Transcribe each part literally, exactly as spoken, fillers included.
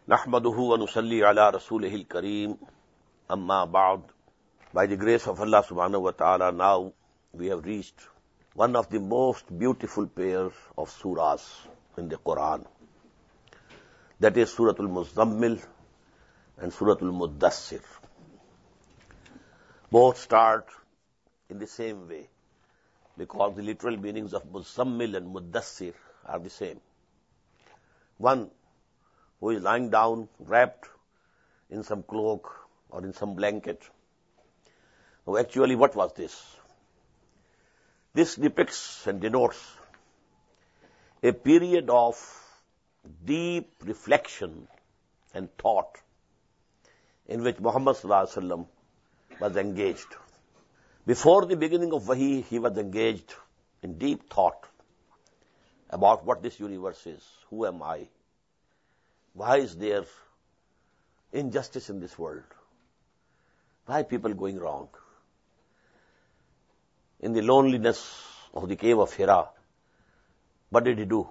نحمده ونصلي على رسوله الكريم أما بعد. By the grace of Allah subhanahu wa ta'ala, now we have reached one of the most beautiful pairs of surahs in the Quran. That is Surah Al-Muzammil and Surah Al-Muddassir. Both start in the same way because the literal meanings of Muzammil and Muddassir are the same. One who is lying down, wrapped in some cloak or in some blanket. Now, actually, what was this? This depicts and denotes a period of deep reflection and thought in which Muhammad sallallahu alaihi wasallam was engaged. Before the beginning of Wahi, he was engaged in deep thought about what this universe is. Who am I? Why is there injustice in this world? Why are people going wrong? In the loneliness of the cave of Hira, what did he do?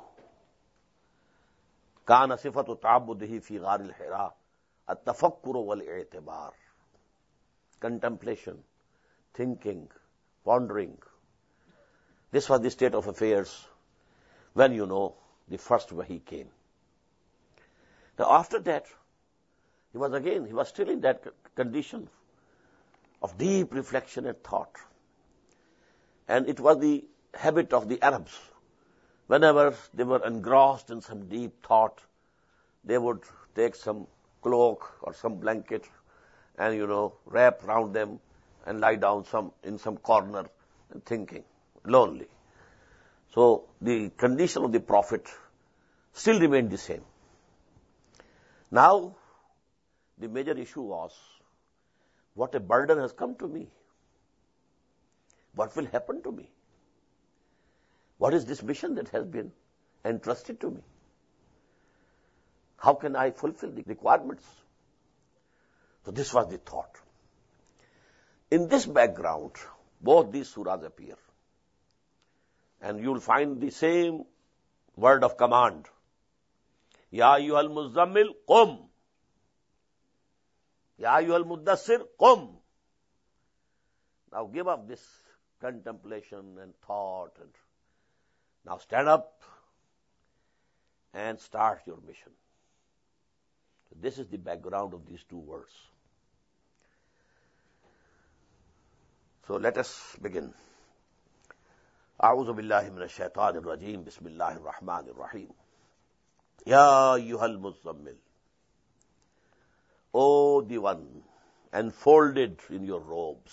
كان صفة تعبده في غار الحراء التفكر والاعتبار. Contemplation, thinking, pondering. This was the state of affairs when, you know, the first Wahi came. Now, after that, he was again, he was still in that condition of deep reflection and thought. And it was the habit of the Arabs. Whenever they were engrossed in some deep thought, they would take some cloak or some blanket and, you know, wrap around them and lie down some in some corner and thinking, lonely. So the condition of the Prophet still remained the same. Now, the major issue was, what a burden has come to me. What will happen to me? What is this mission that has been entrusted to me? How can I fulfill the requirements? So this was the thought. In this background, both these surahs appear. And you will find the same word of command. Ya ayyuhal muzammil, qum. Ya ayyuhal muddassir, qum. Now give up this contemplation and thought. And now stand up and start your mission. This is the background of these two words. So let us begin. أعوذ بالله من الشيطان الرجيم بسم الله الرحمن الرحيم Ya ayyuhal muzammil, O the one enfolded in your robes.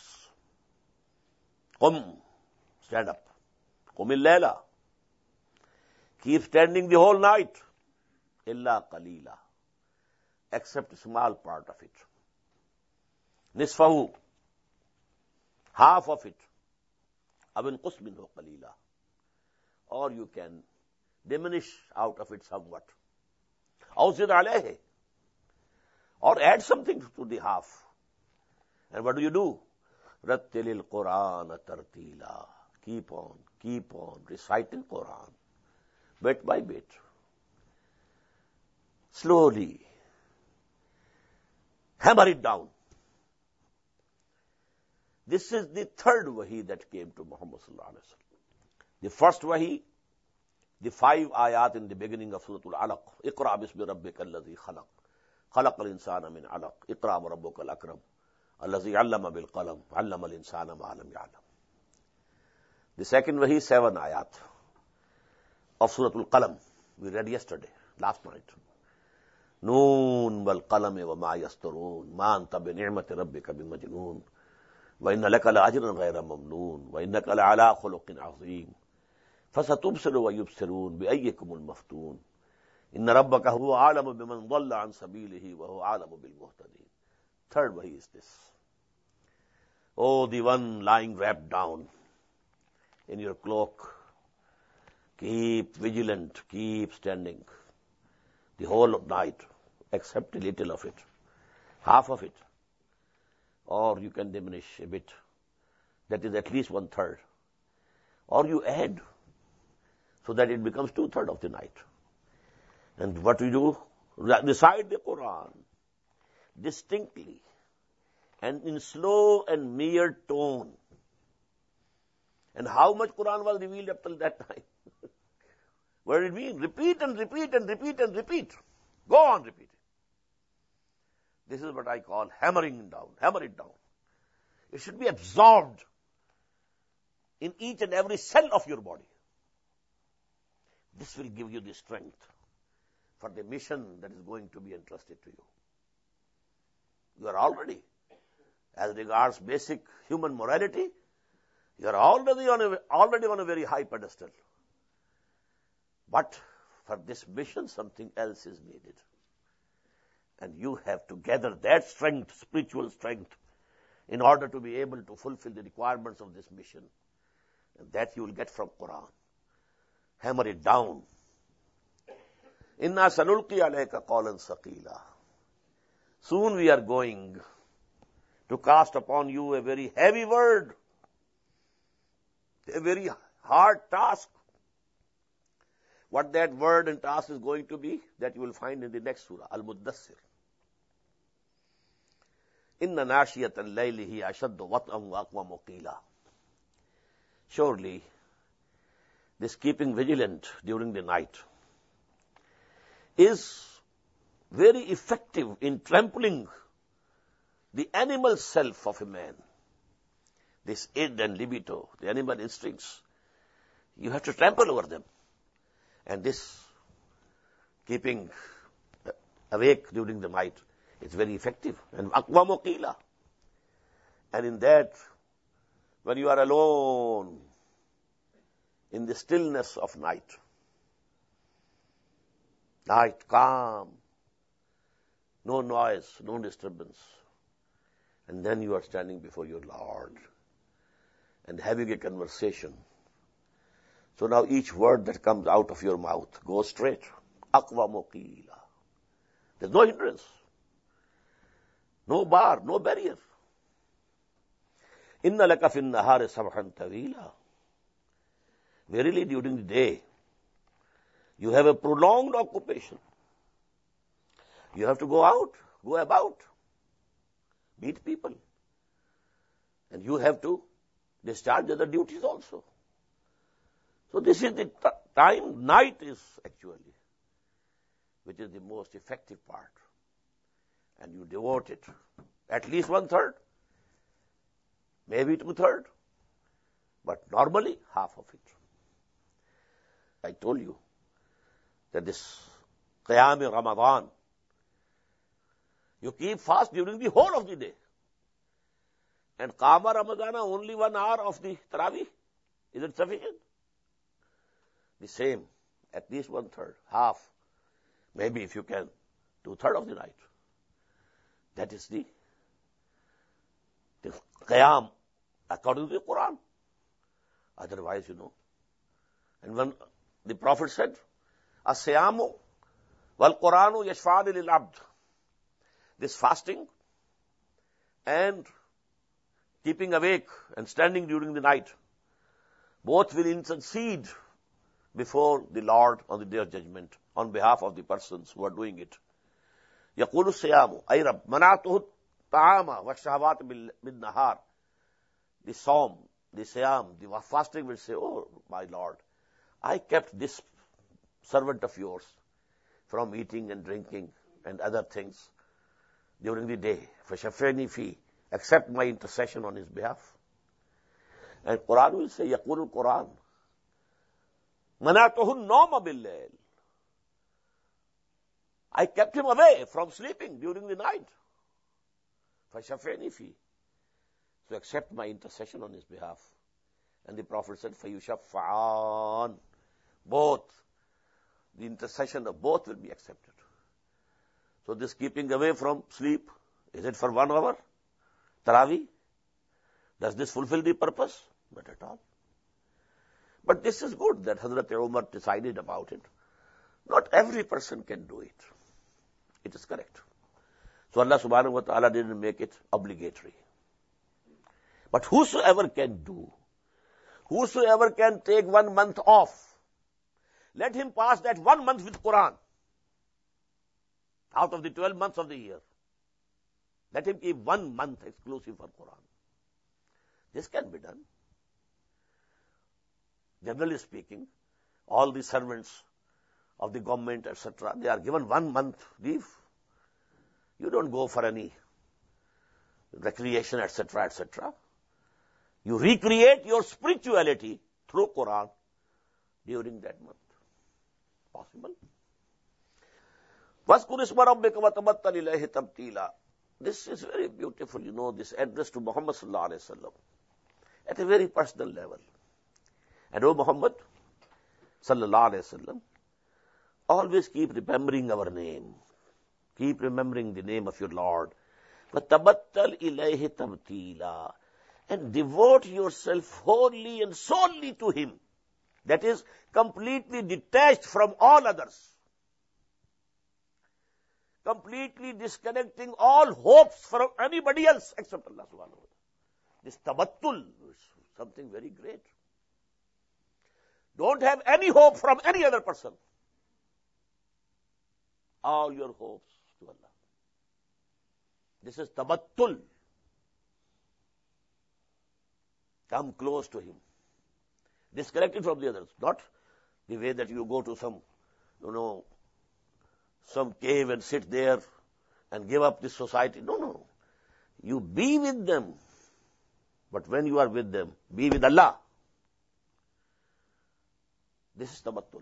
Qum, stand up. Qumil layla, keep standing the whole night. Illa qalila, except a small part of it. Nisfahu, half of it. Aw inqus minhu qalila, or you can diminish out of it somewhat. Aw zid alayhi, or add something to the half. And what do you do? Rattilil Qur'an tartila. Keep on, keep on reciting Qur'an, bit by bit, slowly. Hammer it down. This is the third Wahi that came to Muhammad sallallahu alaihi wasallam. The first Wahi, the five ayat in the beginning of Surah Al-Alaq. Iqra bismi rabbika alladhi khalaq. Khalaq al-insana min alaq. Iqra wa rabbuka al-akram. Alladhi allama bil qalam. Allama al-insana ma lam ya'lam. The second Wahi, seven ayat of Surah Al-Qalam. We read yesterday, last night. Noon wal qalami wa ma yasturun. Ma anta bi ni'mati rabbika bi majnoon. Wa inna laka la ajran ghayra mamnoon. Wa innaka la ala khuluqin azim. فَسَتُبْصِرُ وَيُبْصِرُونَ بِأَيِّكُمُ الْمَفْتُونَ إِنَّ رَبَّكَ هُوَ عَالَمُ بِمَنْ ضَلَّ عَنْ سَبِيلِهِ وَهُوَ عَالَمُ بِالْمُهْتَدِينَ. Third Wahi is this. Oh, the one lying wrapped down in your cloak, keep vigilant, keep standing the whole night, except a little of it, half of it, or you can diminish a bit. That is at least one third. Or you add, so that it becomes two-thirds of the night. And what we do? recite the Quran distinctly and in slow and mere tone. And how much Quran was revealed up till that time? What did it mean? Repeat and repeat and repeat and repeat. Go on repeating. This is what I call hammering it down. Hammer it down. It should be absorbed in each and every cell of your body. This will give you the strength for the mission that is going to be entrusted to you. You are already, as regards basic human morality, you are already on a, already on a very high pedestal. But for this mission, something else is needed. And you have to gather that strength, spiritual strength, in order to be able to fulfill the requirements of this mission. And that you will get from Quran. Hammer it down. Inna sanulqi alayka qawlan saqila. Soon we are going to cast upon you a very heavy word, a very hard task. What that word and task is going to be, that you will find in the next surah, Al-Muddassir. Inna nashiyat al-layli hi ashaddu wat'an wa aqwamu qila. Surely, this keeping vigilant during the night is very effective in trampling the animal self of a man. This id and libido, the animal instincts, you have to trample over them. And this keeping awake during the night is very effective. And aqwamu qila. And in that, when you are alone in the stillness of night, night calm, no noise, no disturbance, and then you are standing before your Lord and having a conversation. So now each word that comes out of your mouth goes straight. Aqwamu qila. There's no hindrance, no bar, no barrier. Inna laka fin nahari sabhan tawila. Verily, during the day, you have a prolonged occupation. You have to go out, go about, meet people. And you have to discharge other duties also. So this is the t- time, night is actually, which is the most effective part. And you devote it, at least one third, maybe two third, but normally half of it. I told you that this Qiyam Ramadan, you keep fast during the whole of the day. And Qama Ramadana, only one hour of the Tarawih. Is it sufficient? The same, at least one third, half, maybe if you can, two third of the night. That is the, the Qiyam according to the Quran. Otherwise, you know. And when the Prophet said, As-siyamu wal-Quranu yashfa'ani lil-abd. This fasting and keeping awake and standing during the night, both will intercede before the Lord on the day of judgment on behalf of the persons who are doing it. Yaqulu siyamu, ay Rabb, mana'tuhu ta'ama wa shahawat bil nahar. The Psalm, the Siyam, the fasting will say, oh, my Lord, I kept this servant of yours from eating and drinking and other things during the day. فَشَفِّعْنِي فِي. Accept my intercession on his behalf. And Quran will say, يَقُولُ الْقُرآن مَنَعْتُهُ النَّوْمَ بِاللَّيْلِ. I kept him away from sleeping during the night. فَشَفِّعْنِي فِي. So accept my intercession on his behalf. And the Prophet said, فَيُشَفَّعَانِ. Both. The intercession of both will be accepted. So this keeping away from sleep, is it for one hour? Tarawih? Does this fulfill the purpose? Not at all. But this is good that Hazrat Umar decided about it. Not every person can do it. It is correct. So Allah subhanahu wa ta'ala didn't make it obligatory. But whosoever can do, whosoever can take one month off, let him pass that one month with Quran. out of the twelve months of the year. Let him keep one month exclusive for Quran. This can be done. Generally speaking, all the servants of the government, et cetera, they are given one month leave. You don't go for any recreation, et cetera, et cetera. You recreate your spirituality through Quran during that month. Possible. وَاذْكُرِ اسْمَ رَبِّكَ وَتَبَتَّلْ إِلَيْهِ تَبْتِيلًا. This is very beautiful, you know, this address to Muhammad sallallahu alayhi wa sallam at a very personal level. And O Muhammad sallallahu alayhi wa sallam, always keep remembering our name. Keep remembering the name of your Lord. وَتَبَتَّلْ إِلَيْهِ تَبْتِيلًا. And devote yourself wholly and solely to Him. That is, completely detached from all others. Completely disconnecting all hopes from anybody else except Allah subhanahu wa ta'ala. This tabattul is something very great. Don't have any hope from any other person. All your hopes to Allah. This is tabattul. Come close to Him. Disconnected from the others. Not the way that you go to some, you know, some cave and sit there and give up this society. No, no. You be with them. But when you are with them, be with Allah. This is tabattul.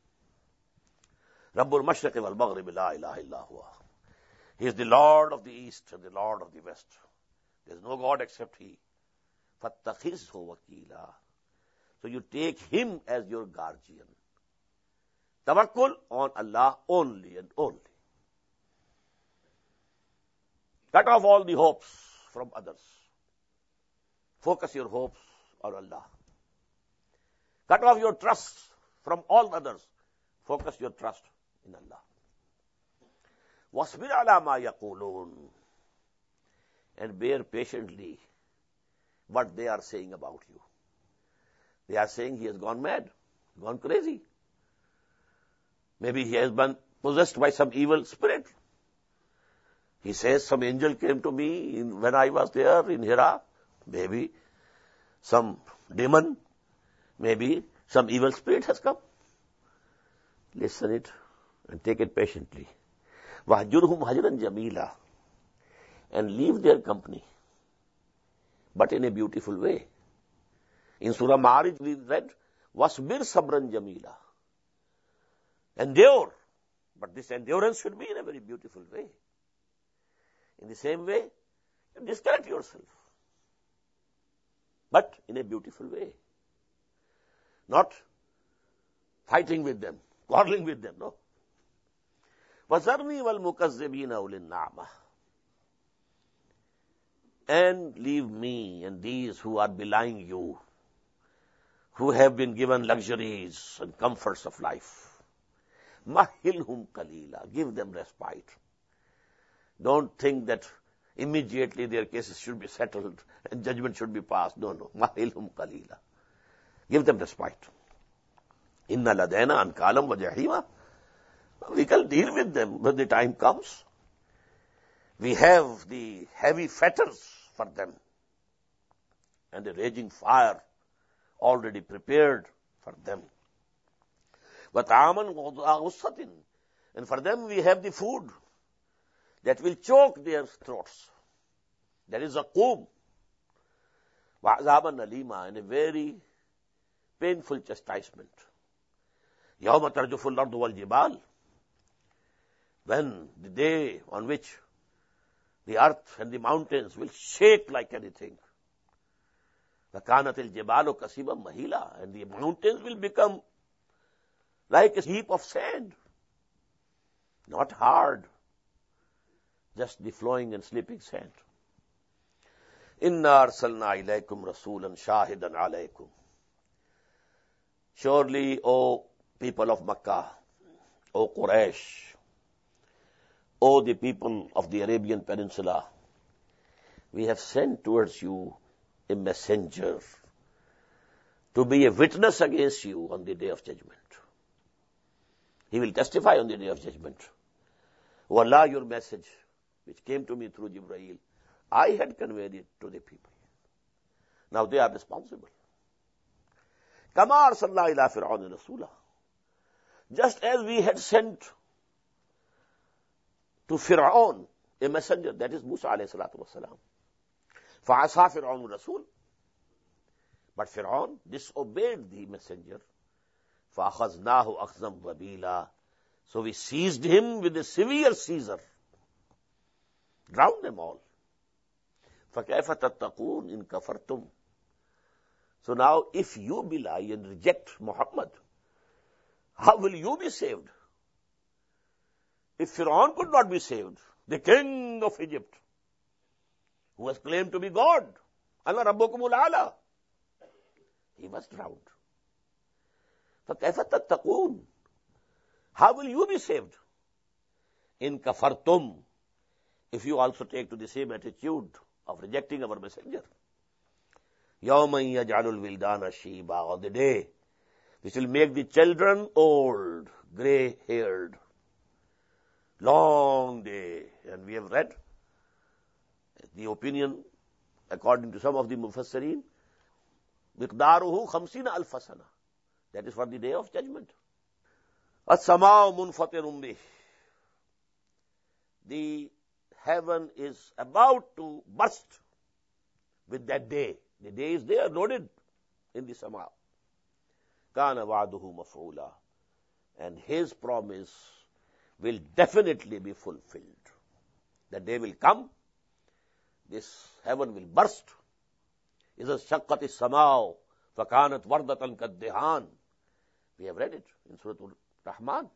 Rabbul Mashriqi wal Maghribi la ilaha illa huwa. He is the Lord of the East and the Lord of the West. There is no God except He. Fattakhizhu wakila. So you take Him as your guardian. Tawakkul on Allah only and only. Cut off all the hopes from others. Focus your hopes on Allah. Cut off your trust from all others. Focus your trust in Allah. وَاصْبِرْ عَلَى مَا يَقُولُونَ. And bear patiently what they are saying about you. They are saying he has gone mad, gone crazy. Maybe he has been possessed by some evil spirit. He says some angel came to me in, when I was there in Hira. Maybe some demon, maybe some evil spirit has come. Listen it and take it patiently. وَهْجُرْهُمْ هَجْرًا جَمِيلًا. And leave their company, but in a beautiful way. In Surah Ma'arij we read, وَاسْبِرْ صَبْرًا جَمِيلًا. Endure. But this endurance should be in a very beautiful way. In the same way, you disconnect yourself. But in a beautiful way. Not fighting with them, quarreling with them, no. وَذَرْنِي وَالْمُكَذِّبِينَ أُولِي النَّعْمَةِ. And leave me and these who are belying you, who have been given luxuries and comforts of life. Mahilhum qalila. Give them respite. Don't think that immediately their cases should be settled and judgment should be passed. No, no. Mahilhum qalila. Give them respite. Inna ladayna ankalam wa jahima. We can deal with them when the time comes. We have the heavy fetters for them and a raging fire already prepared for them. وَطَعَامًا وَغُصَّةٍ. And for them we have the food that will choke their throats. That is zaqum. وَعَذَابًا أَلِيمًا. And a very painful chastisement. يَوْمَ تَرْجُفُ الْأَرْضُ وَالْجِبَالِ. When the day on which the earth and the mountains will shake like anything. وَكَانَتِ الْجِبَالُ كَثِيبًا مَهِيلًا. And the mountains will become like a heap of sand. Not hard. Just the flowing and sleeping sand. إِنَّا أَرْسَلْنَا إِلَيْكُمْ رَسُولًا شَاهِدًا عَلَيْكُمْ. Surely, O people of Makkah, O Quraysh, O the people of the Arabian Peninsula, we have sent towards you a messenger to be a witness against you on the day of judgment. He will testify on the day of judgment. O Allah, your message, which came to me through Jibreel, I had conveyed it to the people. Now they are responsible. Kama arsalna ila Fir'aun rasula. Just as we had sent to Fir'aun a messenger, that is Musa alayhi salatu wasalam. Fa'asa Fir'aun rasul. But Fir'aun disobeyed the messenger. فَأَخَذْنَاهُ أَخْذًا وَبِيلًا. So we seized him with a severe seizure. Drowned them all. فَكَيْفَ تَتَّقُونَ إِن كَفَرْتُمْ. So now, if you belie and reject Muhammad, how will you be saved? If Fir'aun could not be saved, the king of Egypt, who was claimed to be God, Ana Rabbukumul A'la, he was drowned. فَكَيْفَ تَتَّقُونَ. How will you be saved? In kafartum, if you also take to the same attitude of rejecting our messenger. يَوْمًا يَجْعَلُ الْوِلْدَانَ شِيبًا. On the day which will make the children old, grey-haired. Long day. And we have read the opinion, according to some of the Mufassirin, مِقْدَارُهُ خَمْسِينَ أَلْفَ سَنَةً. That is for the day of judgment. السَّمَاءُ مُنْفَطِرٌ بِهِ. The heaven is about to burst with that day. The day is there, loaded in the sama. كَانَ وَعْدُهُ مَفْعُولًا. And his promise will definitely be fulfilled. The day will come, this heaven will burst. إِذَا شَقَّتِ السَّمَاءُ فَكَانَتْ وَرْدَةً كَالدِّهَانِ. We have read it in Surah Al-Rahman.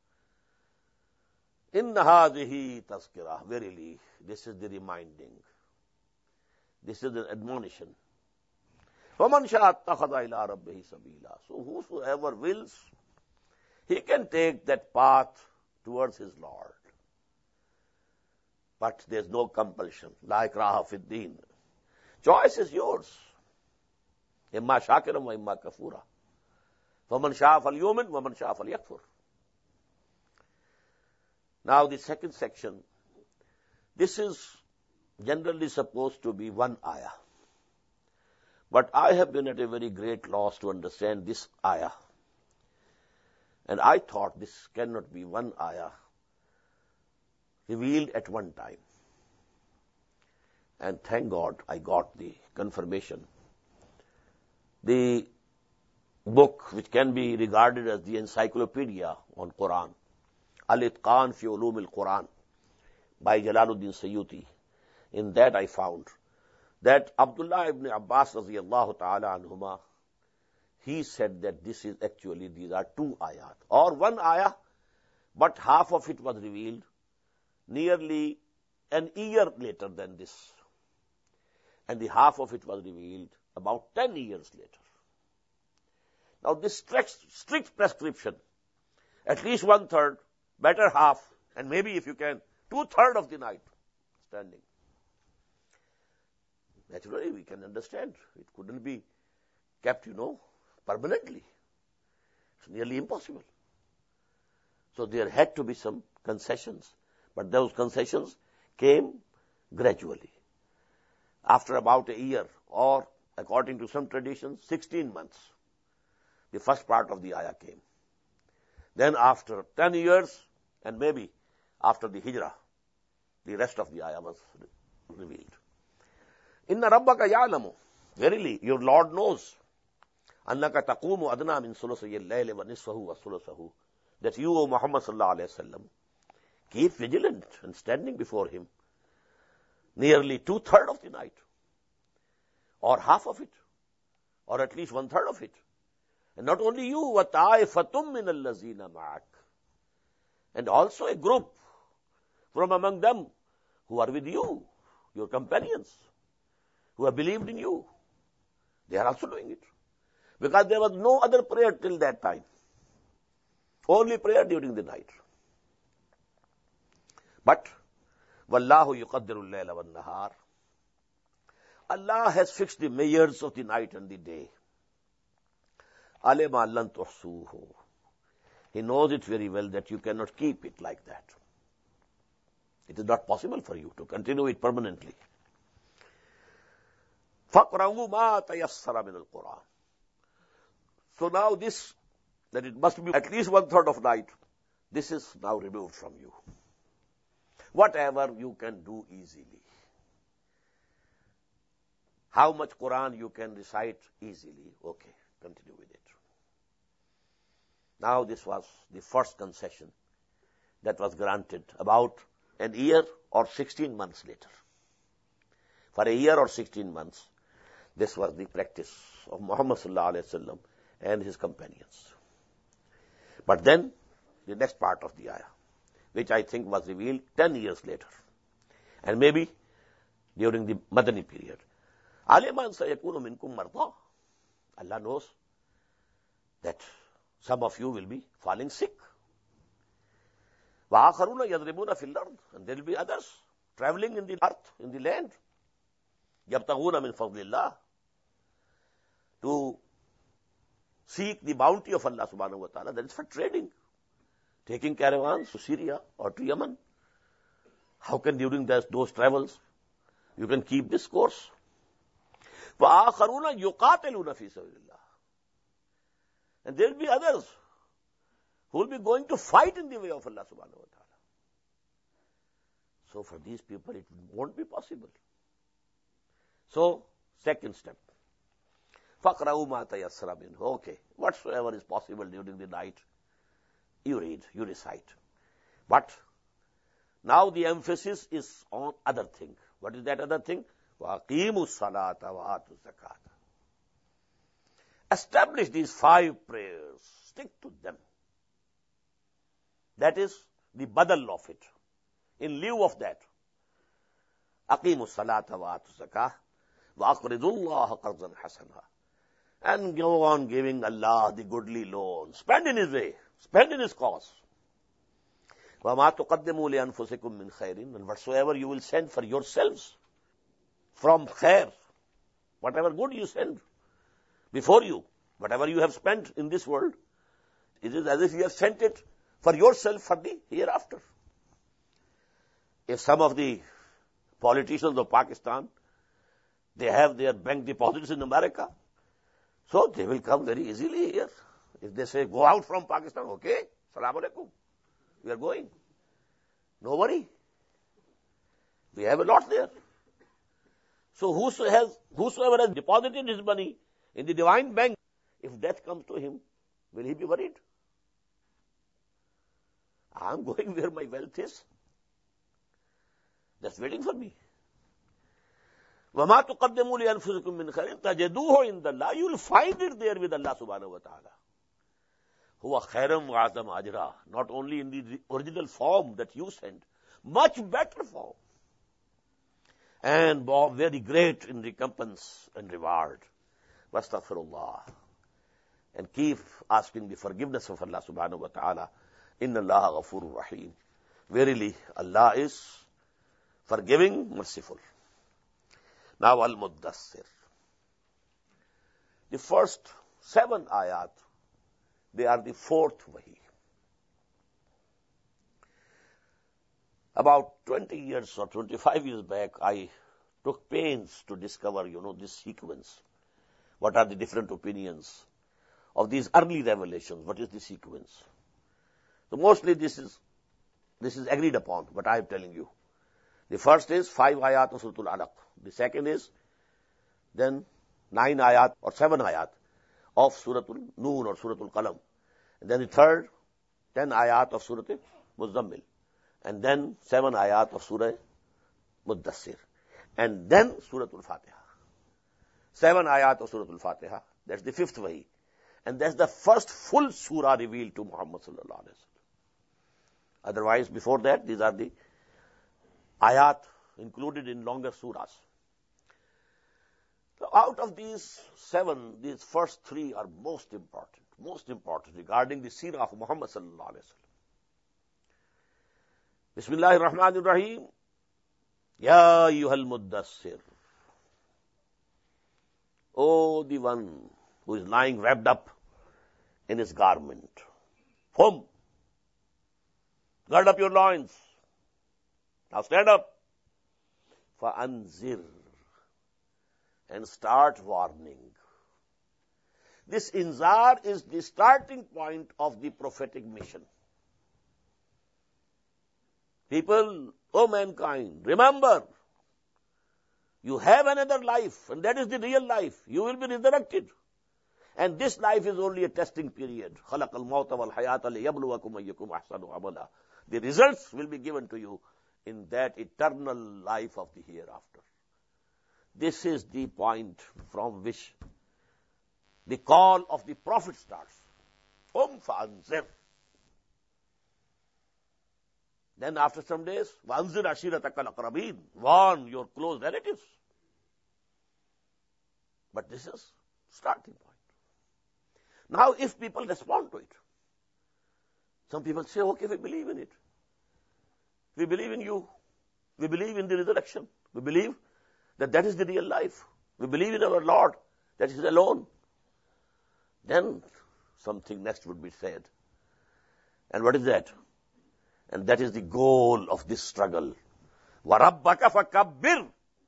إِنَّ هَذِهِ تَذْكِرَةٌ. Verily, this is the reminding. This is the admonition. فَمَنْ شَاءَ اتَّخَذَ إِلَىٰ رَبِّهِ سَبِيلًا. So whosoever wills, he can take that path towards his Lord. But there's no compulsion. لَا إِكْرَاهَ فِي الدِّينِ. Choice is yours. إِمَّا شَاكِرًا وَإِمَّا كَفُورًا. فَمَنْ شَاءَ فَلْيُؤْمِنْ وَمَنْ شَاءَ فَلْيَكْفُرْ. Now the second section, this is generally supposed to be one ayah. But I have been at a very great loss to understand this ayah. And I thought this cannot be one ayah revealed at one time. And thank God I got the confirmation. The book which can be regarded as the encyclopedia on Quran, Al-Itqan fi Ulum al-Quran by Jalaluddin Suyuti. In that I found that Abdullah ibn Abbas radiyallahu ta'ala anhuma, he said that this is actually, these are two ayat, or one ayah, but half of it was revealed nearly an year later than this. And the half of it was revealed about ten years later. Now this strict, strict prescription, at least one third, better half, and maybe if you can, two third of the night standing. Naturally, we can understand. It couldn't be kept, you know, permanently. It's nearly impossible. So there had to be some concessions. But those concessions came gradually. After about a year, or according to some traditions, sixteen months, the first part of the ayah came. Then after ten years, and maybe after the hijrah, the rest of the ayah was revealed. Inna rabbaka ya'lamu. Verily, your Lord knows. Annaka taqumu adna min sulusayyi al-layli wa nisfahu wa sulusahu. That you, O Muhammad sallallahu alayhi wa sallam, keep vigilant and standing before him nearly two-thirds of the night, or half of it, or at least one-third of it. And not only you, وَطَائِفَةٌ مِّنَ الَّذِينَ مَعَكَ. And also a group from among them who are with you, your companions, who have believed in you. They are also doing it. Because there was no other prayer till that time. Only prayer during the night. But, وَاللَّهُ يُقَدِّرُ اللَّيْلَ وَالنَّهَارِ. Allah has fixed the measures of the night and the day. عَلِمَ لَن تُحْصُوهُ. He knows it very well that you cannot keep it like that. It is not possible for you to continue it permanently. فَقْرَأُوا مَا تَيَسَّرَ مِنَ الْقُرْآنِ. So now this, that it must be at least one third of night, this is now removed from you. Whatever you can do easily. How much Quran you can recite easily, okay, continue with it. Now this was the first concession that was granted about an year or sixteen months later. For a year or sixteen months, this was the practice of Muhammad sallallahu alaihi wasallam and his companions. But then, the next part of the ayah, which I think was revealed ten years later, and maybe during the Madani period. Aliman sayakunu minkum marda. Allah knows that some of you will be falling sick. وَآخَرُونَ يَضْرِبُونَ فِي الْأَرْضِ. And there will be others traveling in the earth, in the land. يَبْتَغُونَ مِنْ فَضْلِ اللَّهِ. To seek the bounty of Allah subhanahu wa ta'ala, that is for trading. Taking caravans to Syria or to Yemen. How can during those, those travels you can keep this course? وَآخَرُونَ يُقَاتِلُونَ فِي سَبِيلِ اللَّهِ. And there will be others who will be going to fight in the way of Allah subhanahu wa ta'ala. So for these people it won't be possible. So, second step. فَقْرَأُوا مَا تَيَسَّرَ مِنْهُ. Okay, whatsoever is possible during the night, you read, you recite. But now the emphasis is on other thing. What is that other thing? وَأَقِيمُوا الصَّلَاةَ وَآتُوا الزَّكَاةَ. Establish these five prayers. Stick to them. That is the badal of it. In lieu of that, أَقِيمُوا الصَّلَاةَ وَآتُوا الزَّكَاةَ وَأَقْرِضُوا اللَّهَ قَرْضًا حَسَنًا. And go on giving Allah the goodly loan. Spend in His way. Spend in His cause. وَمَا تُقَدِّمُوا لِأَنفُسِكُم مِّنْ خَيْرٍ. And whatsoever you will send for yourselves from khair, whatever good you send before you, whatever you have spent in this world, it is as if you have sent it for yourself for the hereafter. If some of the politicians of Pakistan, they have their bank deposits in America, so they will come very easily here. If they say, go out from Pakistan, okay, Salaam alaikum, we are going. No worry. We have a lot there. So whoso has, whosoever has deposited his money in the divine bank, if death comes to him, will he be worried? I am going where my wealth is. That's waiting for me. وَمَا تُقَدِّمُوا لِأَنفُسِكُم مِّنْ خَيْرٍ تَجِدُوهُ عِندَ اللَّهِ. You will find it there with Allah subhanahu wa ta'ala. هُوَ خَيْرًا وَعَظَمَ أَجْرًا. Not only in the original form that you sent, much better form. And very great in recompense and reward. Wastaghfirullah. And keep asking the forgiveness of Allah subhanahu wa ta'ala. Inna Allah ghafurur rahim. Verily, Allah is forgiving, merciful. Now, Al-Muddassir. The first seven ayat, they are the fourth wahi. About twenty years or twenty-five years back, I took pains to discover, you know, this sequence. What are the different opinions of these early revelations? What is the sequence? So mostly this is, this is agreed upon, what I am telling you. The first is five ayat of Suratul Alaq. The second is then nine ayat or seven ayat of Suratul Noon or Suratul Qalam. And then the third, ten ayat of Suratul Muzammil. And then seven ayat of Surah Muddassir. And then Suratul Fatiha. Seven ayat of Suratul Fatiha. That's the fifth wahi. And that's the first full surah revealed to Muhammad sallallahu alaihi wasallam. Otherwise, before that, these are the ayat included in longer surahs. So out of these seven, these first three are most important, most important regarding the seerah of Muhammad sallallahu alaihi wasallam. Bismillahir Rahmanir Rahim. Ya ayyuhal muddassir. Oh, the one who is lying wrapped up in his garment. Hum. Gird up your loins. Now stand up. فَأَنذِرْ, and start warning. This inzar is the starting point of the prophetic mission. People, O mankind, remember, you have another life, and that is the real life. You will be resurrected. And this life is only a testing period. خَلَقَ الْمَوْتَ وَالْحَيَاةَ لِيَبْلُوَكُمْ أَيُّكُمْ أَحْسَنُ عَمَلًا. The results will be given to you in that eternal life of the hereafter. This is the point from which the call of the Prophet starts. Um fa'anzir. Then after some days, وَأَنزِرْ عَشِيرَتَكَ الْأَقْرَبِينَ, warn your close relatives. But this is starting point. Now if people respond to it, some people say, okay, we believe in it. We believe in you. We believe in the resurrection. We believe that that is the real life. We believe in our Lord, that is alone. Then something next would be said. And what is that? And that is the goal of this struggle. وَرَبَّكَ فَكَبِّرْ,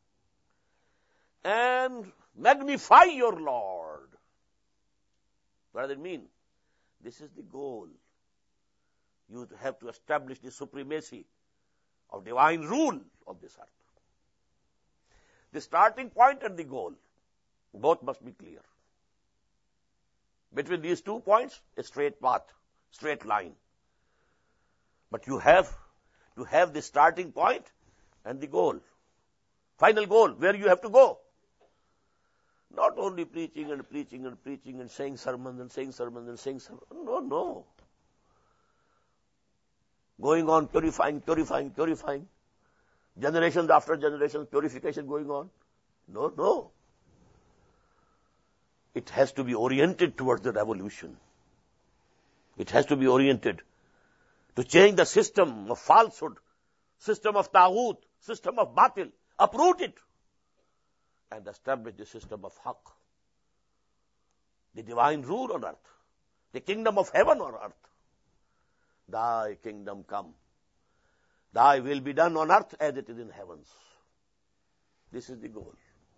and magnify your Lord. What does it mean? This is the goal. You have to establish the supremacy of divine rule on this earth. The starting point and the goal, both must be clear. Between these two points, a straight path, straight line. But you have to have the starting point and the goal. Final goal, where you have to go. Not only preaching and preaching and preaching and saying sermons and saying sermons and saying sermons. No, no. Going on purifying, purifying, purifying. Generations after generations, purification going on. No, no. It has to be oriented towards the revolution. It has to be oriented to change the system of falsehood, system of taghut, system of batil, uproot it, and establish the system of haqq, the divine rule on earth, the kingdom of heaven on earth. Thy kingdom come, thy will be done on earth as it is in heavens. This is the goal.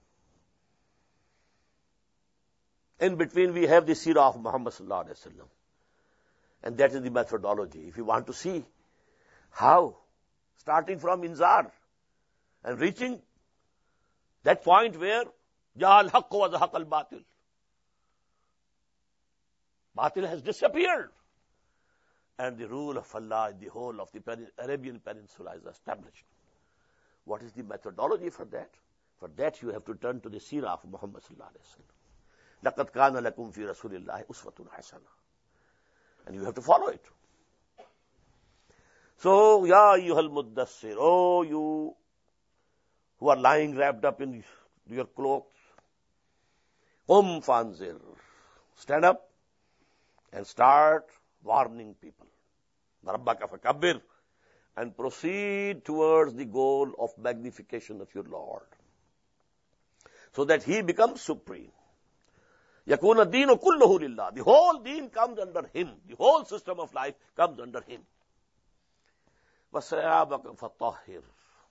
In between we have the seerah of Muhammad sallallahu alaihi wasallam. And that is the methodology. If you want to see how, starting from inzar and reaching that point where Jahal haqq wa zahaq al batil. Batil has disappeared. And the rule of Allah in the whole of the Arabian Peninsula is established. What is the methodology for that? For that you have to turn to the seerah of Muhammad sallallahu alaihi wasallam. لَقَدْ كَانَ لَكُمْ فِي رَسُولِ اللَّهِ أُسْوَةٌ حَسَنَةٌ. And you have to follow it. So, Ya ayyuhal muddassir, oh you who are lying wrapped up in your clothes, Um fanzir, stand up and start warning people. Rabbaka fakabbir, and proceed towards the goal of magnification of your Lord, so that He becomes supreme. Yakuna deenu kulluhu lillah. The whole deen comes under Him. The whole system of life comes under Him. وَسَيَابَكَ فَطَهِّرْ,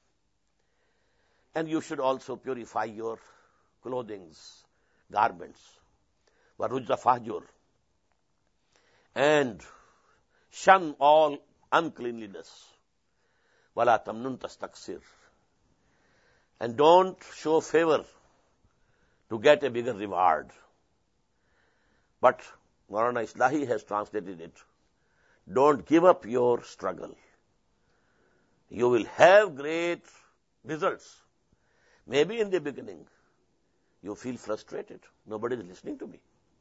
and you should also purify your clothings, garments. وَرُجَّ فَهْجُرْ, and shun all uncleanliness. وَلَا تَمْنُنْ تَسْتَكْسِرْ, and don't show favor to get a bigger reward. But Maulana Islahi has translated it. Don't give up your struggle. You will have great results. Maybe in the beginning, you feel frustrated. Nobody is listening to me.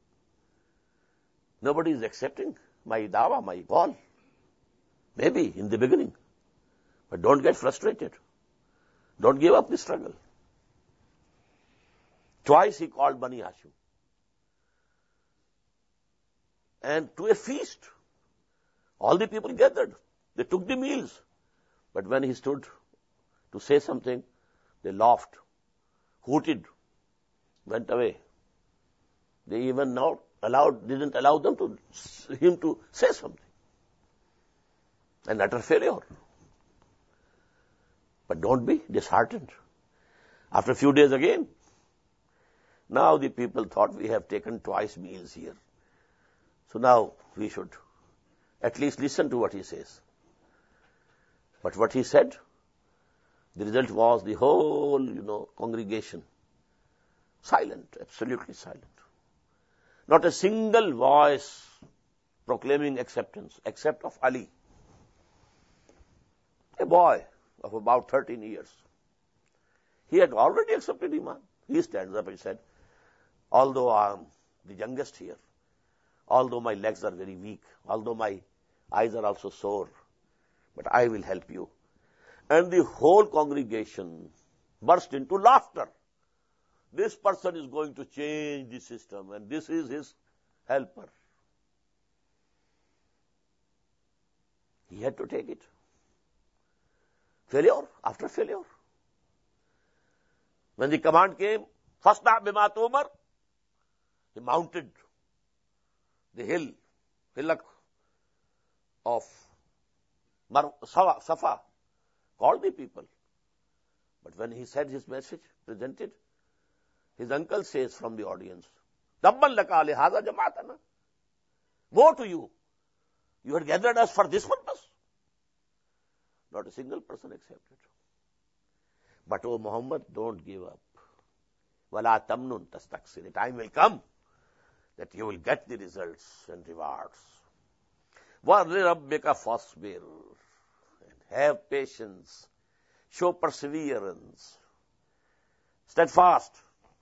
Nobody is accepting my dawah, my call. Maybe in the beginning. But don't get frustrated. Don't give up the struggle. Twice he called Bani Hashim. And to a feast. All the people gathered. They took the meals. But when he stood to say something, they laughed, hooted, went away. They even not allowed, didn't allow them to, him to say something. An utter failure. But don't be disheartened. After a few days again, now the people thought we have taken twice meals here. So now we should at least listen to what he says. But what he said, the result was the whole, you know, congregation silent, absolutely silent. Not a single voice proclaiming acceptance, except of Ali, a boy of about thirteen years. He had already accepted Iman. He stands up and said, although I am the youngest here, although my legs are very weak, although my eyes are also sore, but I will help you. And the whole congregation burst into laughter. This person is going to change the system, and this is his helper. He had to take it. Failure after failure. When the command came, Fasna bima tu'mar, he mounted the hill, hillock of Safa, called the people. But when he said his message, presented, his uncle says from the audience, Tabban laka lihaza jama'atana. Woe to you. You had gathered us for this purpose. Not a single person accepted. But, O Muhammad, don't give up. Wala tamnun tastaksir. A time will come that you will get the results and rewards. Wa li rabbika fasbir. And have patience. Show perseverance. Steadfast.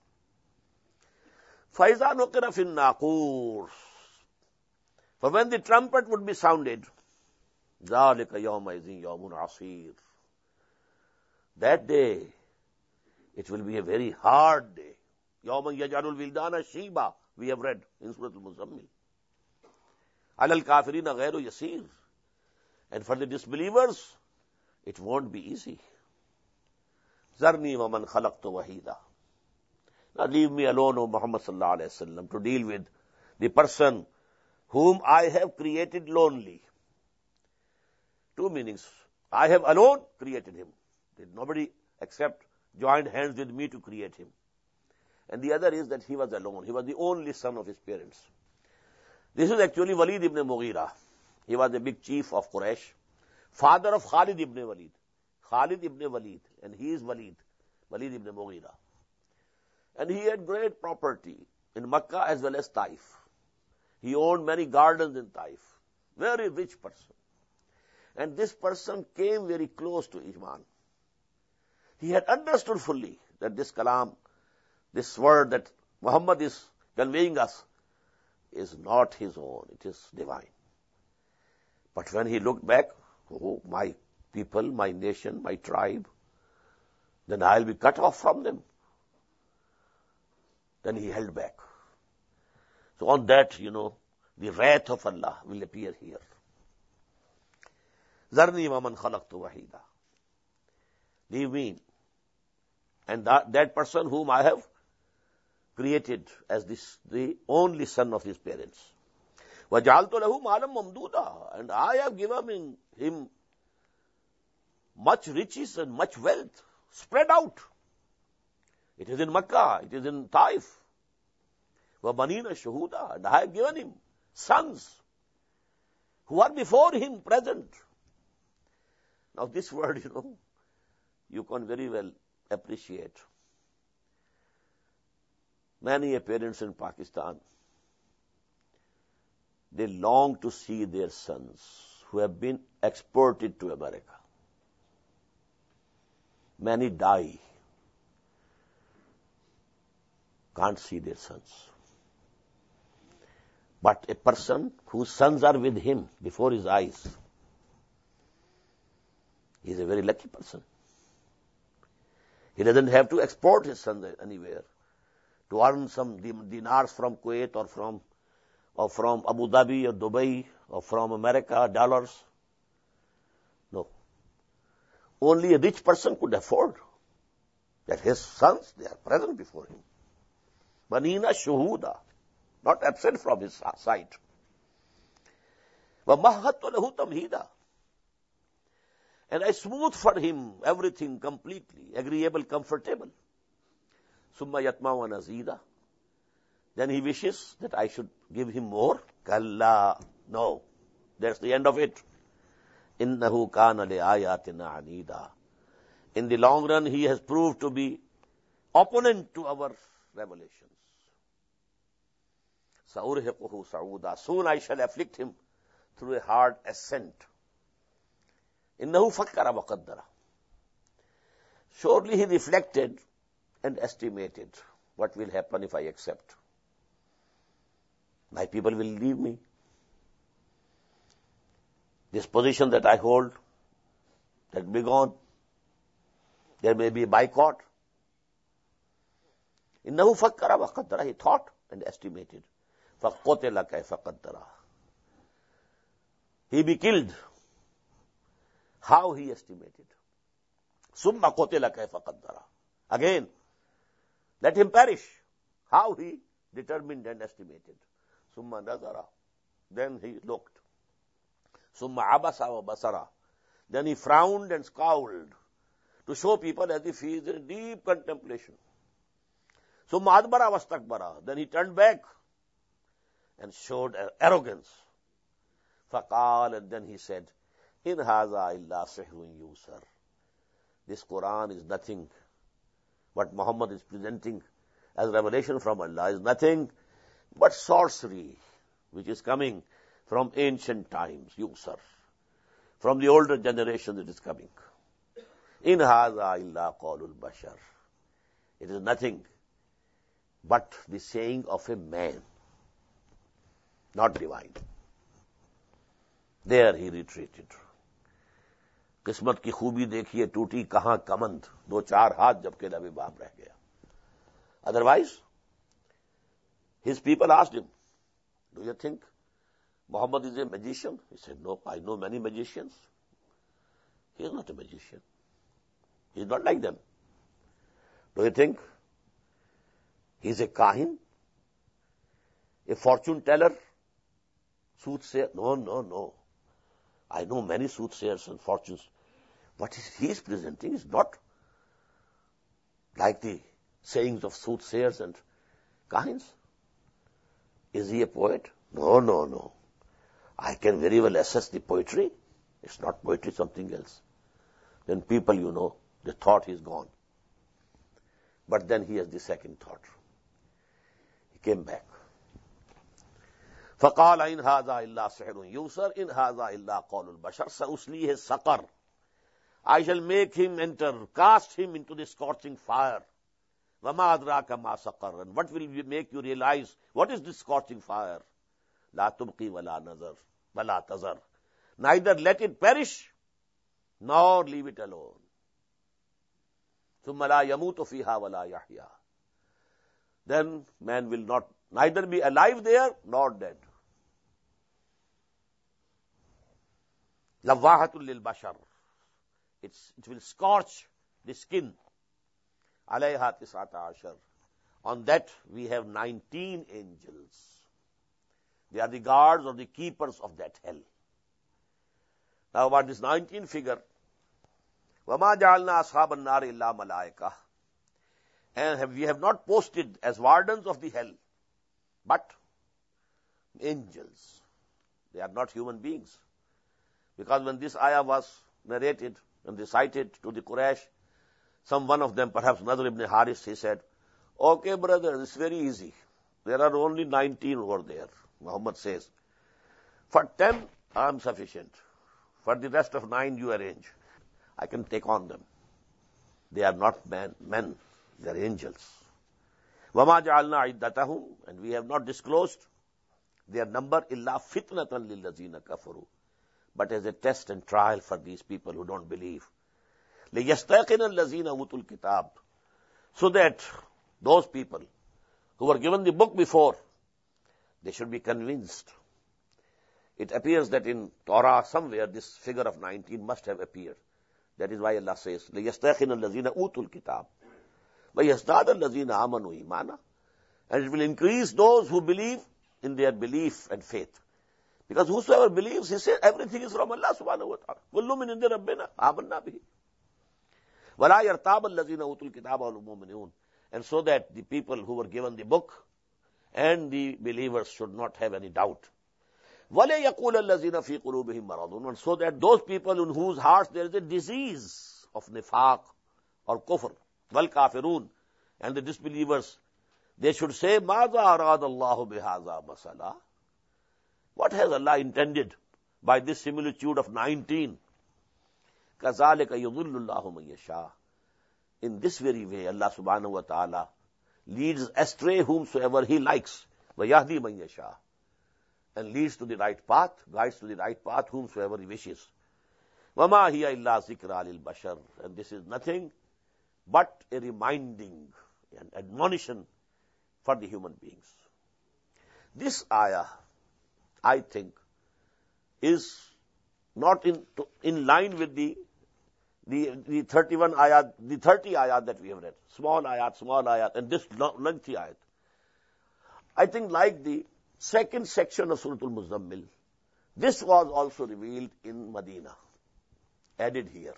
Faiza nukira fin naqur. For when the trumpet would be sounded, ذَلِكَ يَوْمَئِذٍ يَوْمٌ عَصِيرٌ. That day, it will be a very hard day. يَوْمًا يَجْعَلُ الْوِلْدَانَ شِيبًا. We have read in Surah Al-Muzammil. عَلَى الْكَافِرِينَ غَيْرُ يَسِيرٌ. And for the disbelievers, it won't be easy. ذَرْنِي وَمَنْ خَلَقْتُ وَحِيدًا. Now leave me alone, O Muhammad sallallahu alayhi wa sallam, to deal with the person whom I have created lonely. Two meanings. I have alone created him. Did nobody except joined hands with me to create him. And the other is that he was alone. He was the only son of his parents. This is actually Walid ibn Mughira. He was a big chief of Quraysh, father of Khalid ibn Walid. Khalid ibn Walid, and he is Walid, Walid ibn Mughira. And he had great property in Makkah as well as Taif. He owned many gardens in Taif. Very rich person. And this person came very close to Iman. He had understood fully that this kalam, this word that Muhammad is conveying us, is not his own, it is divine. But when he looked back, oh, my people, my nation, my tribe, then I'll be cut off from them. Then he held back. So on that, you know, the wrath of Allah will appear here. Zarni wa man khalaqtu wahida. Leave me. And that, that person whom I have created as this, the only son of his parents. وَجَعَلْتُ لَهُ مَالًا مَمْدُودًا. And I have given him much riches and much wealth spread out. It is in Makkah, it is in Taif. وَبَنِينَ شُهُودًا. And I have given him sons who are before him present. Now this word, you know, you can very well appreciate. Many parents in Pakistan, they long to see their sons who have been exported to America. Many die. Can't see their sons. But a person whose sons are with him before his eyes, he is a very lucky person. He doesn't have to export his son anywhere to earn some dinars from Kuwait or from or from Abu Dhabi or Dubai or from America, dollars. No. Only a rich person could afford that his sons, they are present before him. Banina shuhuda, not absent from his sight. وَمَهَّدْتُ لَهُ تَمْهِيدًا. And I smooth for him everything completely, agreeable, comfortable. Summa yatma'u an azida. Then he wishes that I should give him more. Kalla. No. That's the end of it. Innahu kana li ayatina anida. In the long run, he has proved to be opponent to our revelations. Sa'urhiquhu sa'uda. Soon I shall afflict him through a hard ascent. Innahu fakkara wa qaddara. Surely he reflected and estimated what will happen if I accept. My people will leave me. This position that I hold, that will be gone. There may be a boycott. Innahu fakkara wa qaddara. He thought and estimated. فَقُتِلَ كَيْفَ قَدَّرَ. He be killed. How he estimated. ثُمَّ قُتِلَ كَيْفَ قَدَّرَ. Again, let him perish. How he determined and estimated. ثُمَّ نَظَرَ. Then he looked. ثُمَّ عَبَسَ وَبَصَرَ. Then he frowned and scowled to show people as if he is in deep contemplation. ثُمَّ أَدْبَرَ وَاسْتَكْبَرَ. Then he turned back and showed arrogance. فَقَالَ. And then he said, إِنْ هَذَا إِلَّا سِحْرٌ يُوسَرٌ. This Quran is nothing. What Muhammad is presenting as revelation from Allah is nothing but sorcery, which is coming from ancient times, Yusar. From the older generation it is coming. إِنْ هَذَا إِلَّا قَوْلُ الْبَشَرِ. It is nothing but the saying of a man, not divine. There he retreated. किस्मत की खूबी देखिए, टूटी कहां कमंद, दो चार हाथ जबकि लबे बाप रह गया. Otherwise, his people asked him, do you think Muhammad is a magician? He said, no, I know many magicians. He is not a magician. He is not like them. Do you think he is a kahin? A fortune teller? Soothsayer? No, no, no. I know many soothsayers and fortunes. What he is presenting is not like the sayings of soothsayers and kahins. Is he a poet? No, no, no. I can very well assess the poetry. It's not poetry, something else. Then people, you know, the thought is gone. But then he has the second thought. He came back. فَقَالَ إِنْ هَذَا إِلَّا سِحْرٌ يُوسَرٌ إِنْ هَذَا إِلَّا قَوْلُ الْبَشَرِ سَأُصْلِيهِ سَقَرٌ. I shall make him enter, cast him into the scorching fire. وَمَا أَدْرَاكَ مَا سَقَرٌ. And what will make you realize what is this scorching fire? لَا تُبْقِي وَلَا نَذَرْ وَلَا تَذَرْ. Neither let it perish, nor leave it alone. ثُمَّ لَا يَمُوتُ فِيهَا وَلَا يَحْيَا. Then man will not neither be alive there, nor dead. لَوَّاحَةٌ لِلْبَشَرِ. It's, it will scorch the skin. عَلَيْهَا تِسْعَةَ عَشَرَ. On that we have nineteen angels. They are the guards or the keepers of that hell. Now about this nineteen figure, وَمَا جَعَلْنَا أَصْحَابَ النَّارِ إِلَّا مَلَائِكَةً. And have, we have not posted as wardens of the hell, but angels. They are not human beings. Because when this ayah was narrated and recited to the Quraysh, some one of them, perhaps Nadr ibn Haris, he said, okay brother, it's very easy. There are only nineteen over there. Muhammad says, for ten, I am sufficient. For the rest of nine, you arrange. I can take on them. They are not men, men. They are angels. وَمَا جَعَلْنَا عِدَّتَهُمْ. And we have not disclosed their number إِلَّا فِتْنَةً لِلَّذِينَ كَفَرُوا. But as a test and trial for these people who don't believe. لِيَسْتَيْقِنَ الَّذِينَ أُوتُوا الْكِتَابِ. So that those people who were given the book before, they should be convinced. It appears that in Torah somewhere this figure of nineteen must have appeared. That is why Allah says, لِيَسْتَيْقِنَ الَّذِينَ أُوتُوا الْكِتَابِ وَيَزْدَادَ الَّذِينَ آمَنُوا إِيمَانًا. And it will increase those who believe in their belief and faith. Because whosoever believes, he says everything is from Allah subhanahu wa ta'ala. Kullu min indi rabbina amanna bihi. وَلَا يَرْتَابَ الَّذِينَ أُوتُوا الْكِتَابَ وَالْمُؤْمِنُونَ. And so that the people who were given the book and the believers should not have any doubt. وَلَا يَقُولَ الَّذِينَ فِي قُلُوبِهِمْ مَرَضٌ. And so that those people in whose hearts there is a disease of nifaq or kufr, وَالْكَافِرُونَ, and the disbelievers, they should say, مَاذَا أَرَادَ اللَّهُ بِهَذَا مَثَلًا. What has Allah intended by this similitude of nineteen? كَذَلِكَ يُضِلُّ اللَّهُ مَن يَشَاءُ. In this very way, Allah subhanahu wa ta'ala leads astray whomsoever He likes. وَيَهْدِي مَن يَشَاءُ. And leads to the right path, guides to the right path whomsoever He wishes. وَمَا هِيَ إِلَّا ذِكْرَى لِلْبَشَرِ. And this is nothing but a reminding and admonition for the human beings. This ayah, I think, is not in, in line with the The, the thirty-one ayat, the thirty ayat that we have read. Small ayat, small ayat, and this lengthy ayat. I think like the second section of Surah Al-Muzammil, this was also revealed in Medina, added here.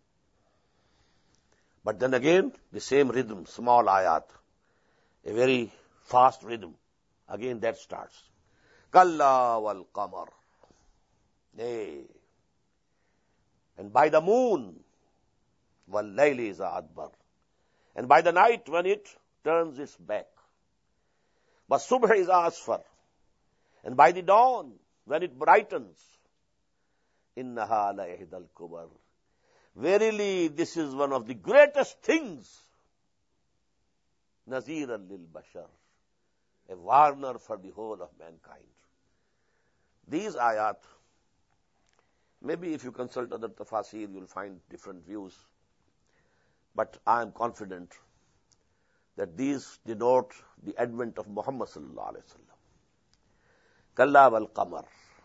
But then again, the same rhythm, small ayat, a very fast rhythm. Again that starts. Kalla wal qamar. Nay. And by the moon, وَاللَّيْلِ إِذَا أَدْبَرَ. And by the night when it turns its back. وَالصُّبْحِ إِذَا أَسْفَرَ. And by the dawn when it brightens. إِنَّهَا لَإِحْدَى الْكُبَرِ. Verily, this is one of the greatest things. نَذِيرًا لِلْبَشَرِ. A warner for the whole of mankind. These ayat, maybe if you consult other tafasir, you'll find different views. But I am confident that these denote the advent of Muhammad sallallahu alaihi wasallam. Kalla wal qamar.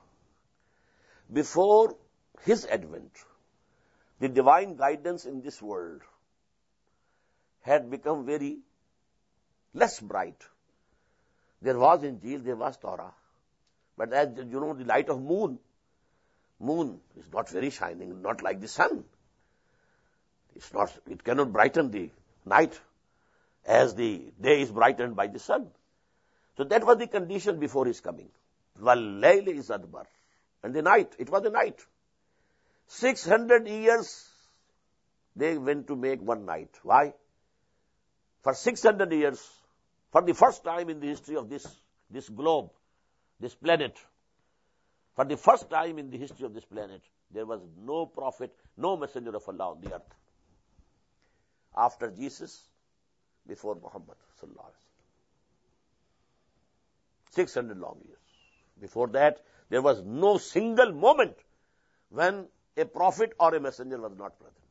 Before his advent, the divine guidance in this world had become very less bright. There was Injil, there was Torah. But as you know, the light of moon, moon is not very shining, not like the sun. It's not, it cannot brighten the night as the day is brightened by the sun. So that was the condition before his coming. وَاللَّيْلِ إِذْ أَدْبَرَ. And the night, it was the night. six hundred years they went to make one night. Why? For six hundred years, for the first time in the history of this, this globe, this planet, for the first time in the history of this planet, there was no prophet, no messenger of Allah on the earth. After Jesus, before Muhammad sallallahu alaihi wasallam. six hundred long years. Before that, there was no single moment when a prophet or a messenger was not present.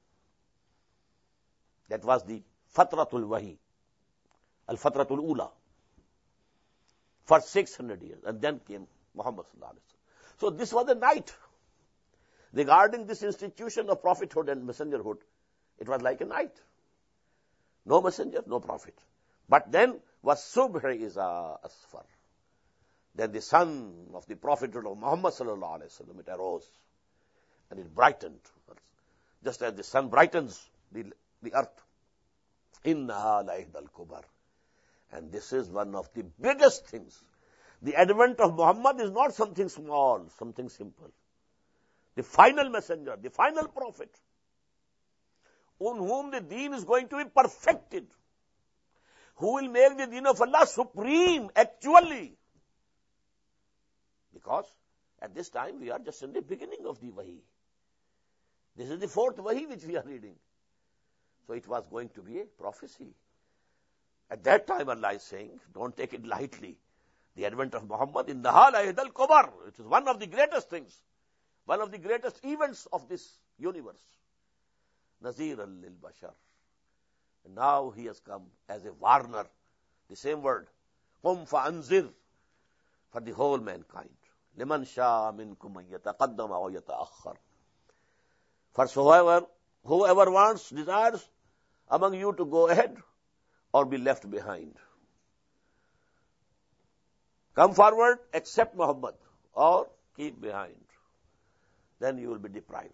That was the Fatratul Wahi, Al-Fatratul Ula, for six hundred years. And then came Muhammad sallallahu alaihi wasallam. So this was a night. Regarding this institution of prophethood and messengerhood, it was like a night. No messenger, no prophet. But then, وَالصُّبْحِ إِذَا أَسْفَرَ. Then the sun of the prophethood of Muhammad sallallahu alaihi wasallam, it arose. And it brightened. Just as the sun brightens the, the earth. إِنَّهَا لَإِحْدَى الْكُبَرِ. And this is one of the biggest things. The advent of Muhammad is not something small, something simple. The final messenger, the final prophet, on whom the deen is going to be perfected, who will make the deen of Allah supreme, actually. Because at this time we are just in the beginning of the wahi. This is the fourth wahi which we are reading. So it was going to be a prophecy. At that time Allah is saying, don't take it lightly. The advent of Muhammad in the Hal-Ahid al-Kubar, which is one of the greatest things, one of the greatest events of this universe. Nazeeran lil bashar. And now he has come as a warner. The same word. Qum fa'anzir. For the whole mankind. Liman sha'a minkum an yataqaddama aw yata'akhkhar. For whoever, whoever wants, desires among you to go ahead or be left behind. Come forward, accept Muhammad, or keep behind, then you will be deprived.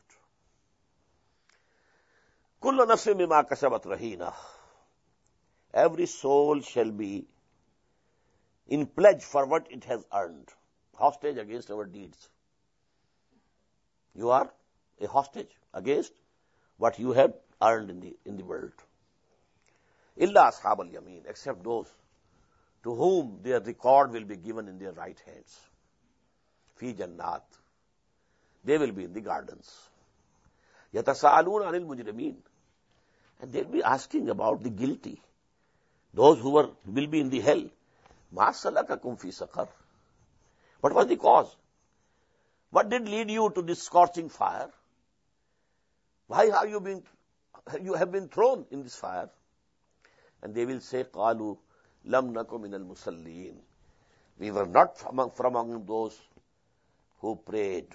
Kullu nafsin bima kasabat rahina. Every soul shall be in pledge for what it has earned. Hostage against our deeds. You are a hostage against what you have earned in the, in the world. Illa ashab al-yameen, except those to whom their record will be given in their right hands. Fi jannat. They will be in the gardens. Yatasa'alun anil mujrimeen. And they'll be asking about the guilty. Those who were, will be in the hell. Ma salakakum fi saqar. What was the cause? What did lead you to this scorching fire? Why are you being, you have been thrown in this fire? And they will say, Qalu lam naku minal musallin. We were not from, from among those who prayed.